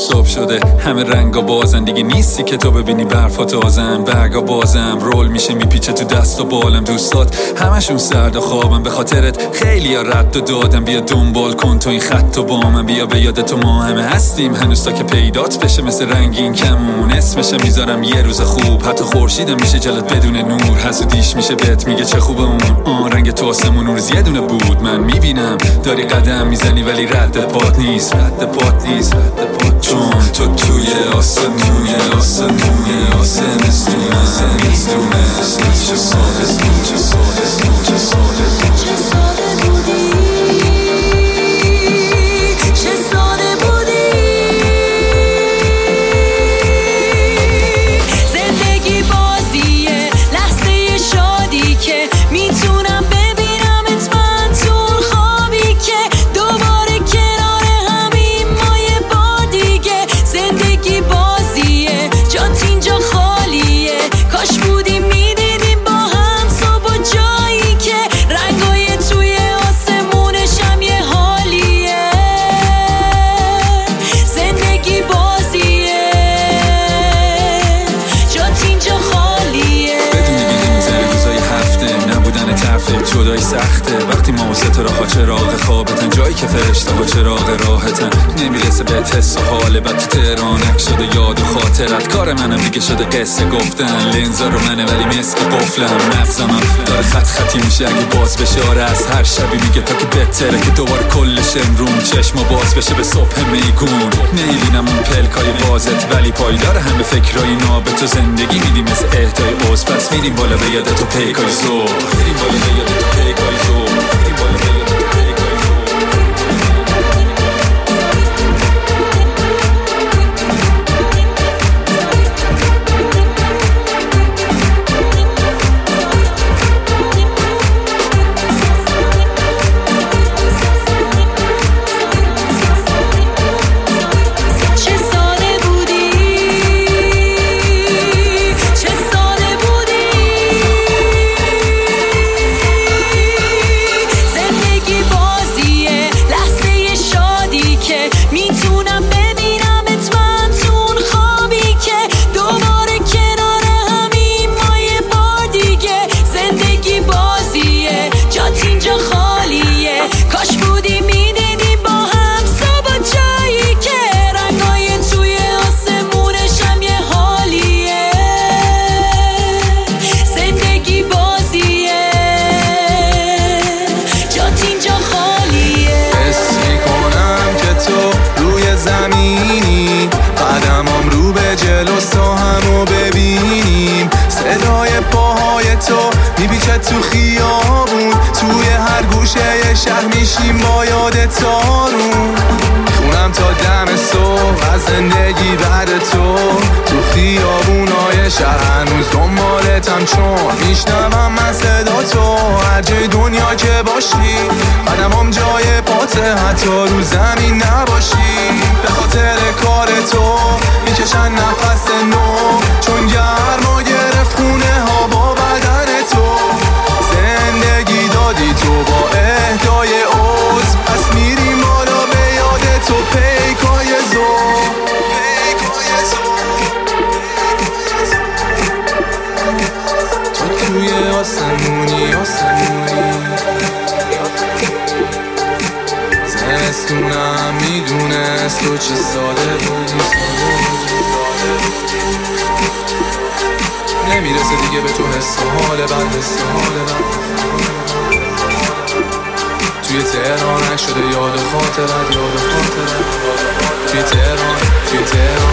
صبح شده همه رنگا بازن، دیگه نیستی که تو ببینی برفا تازن. برگا بازم رول میشه میپیچه تو دست و بالم، دوستات همشون سرد و خوابم به خاطرت خیلی ها رد و دادم. بیا دنبال کن تو این خط و با من، بیا به یاد تو ما همه هستیم هنوز تا که پیدات بشه. مثل رنگین کمون اسمشم میذارم یه روز خوب، حتی خورشیدم میشه جلت بدون نور. حسودیش میشه بهت میگه چه خوبه اون رنگ تو آسمون روز یه دونه بود. من میبینم داری قدم میزنی ولی رد پات نیست، رد پات نیست، رد پات، چون تو توی آسمون جدایی سخته وقتی ما و ستاره ها چراغ خوابتن، جایی که فرشته ها چراغ راحتن. نمیرسه بهت حس و حاله بعد تو تهرانک شده یاد و خاطرت. کار منم دیگه شده قصه گفتن، لنزا رو منه ولی مثل قفلم. مغزمم داره خطی میشه اگه باز بشه. آره از هر شبی میگه تا که بهتره که دوباره کلش امرون چشم باز بشه به صبح میگون. نمیبینم اون پلکای بازت ولی پایدار همه فکرای نابت و زندگی میدیم مثل اهدای عوض. پس میریم بالا به یادت و پیکای زور، میریم بالا به یادت و پیکای زور، میریم بالا به یادت و پیکای زور. قدمام رو به جلوست تا همو ببینیم. صدای پاهای تو میپیچه تو خیابون، توی هر گوشه شهر میشیم با یاد تارون. خونم تا دم صبح از زندگی بعد تو خیابونای شهر هنوز دنبالتم، چون میشنوم من صدا تو هر جای دنیا که باشی. قدمام جای پاته حتی رو زمین نباشی. به خاطر کار تو میکشن نفس نو، چون گرما گرفت خونه ها با بدن تو. زندگی دادی تو با اهدای عوض، پس میریم بالا به یاد تو پیکای زور. تو توی آسمونی زمستونم میدونست تو چه ساده بودی. نمیرسه دیگه به تو حس و حال بد، توی تهران شده یاد و خاطرت. توی تهران